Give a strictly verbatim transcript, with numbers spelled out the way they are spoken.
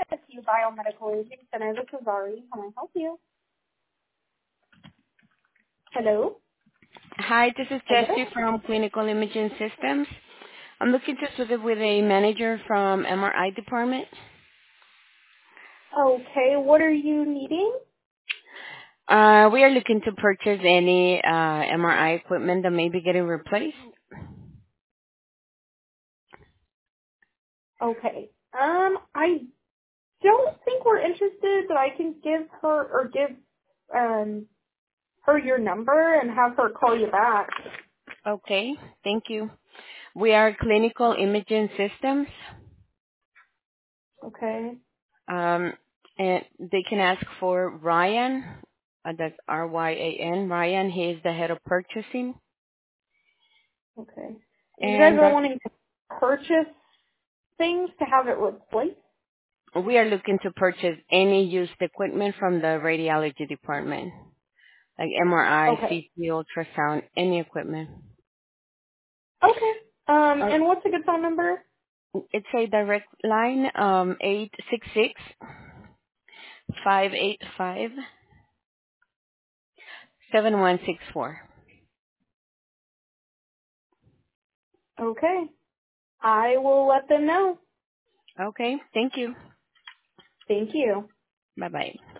It's you Biomedical Imaging Center. This is Ari. How may I help you? Hello? Hi, this is Hello? Jessie from Clinical Imaging Systems. I'm looking to speak with a manager from M R I department. Okay, what are you needing? Uh, we are looking to purchase any uh, M R I equipment that may be getting replaced. Okay. Um, I don't think we're interested, but I can give her or give um her your number and have her call you back. Okay, thank you. We are Clinical Imaging Systems, Okay. um, and they can ask for Ryan. Uh, that's R Y A N. Ryan, he is the head of purchasing. Okay. And you guys And are Doc- wanting to purchase things to have it replaced? we are looking to purchase any used equipment from the radiology department. Like M R I, Okay. C T, ultrasound, any equipment. Okay. Um, Uh, and what's a good phone number? it's a direct line, um, eight six six, five eight five, seven one six four. Okay. I will let them know. Okay, thank you. Thank you. Bye-bye.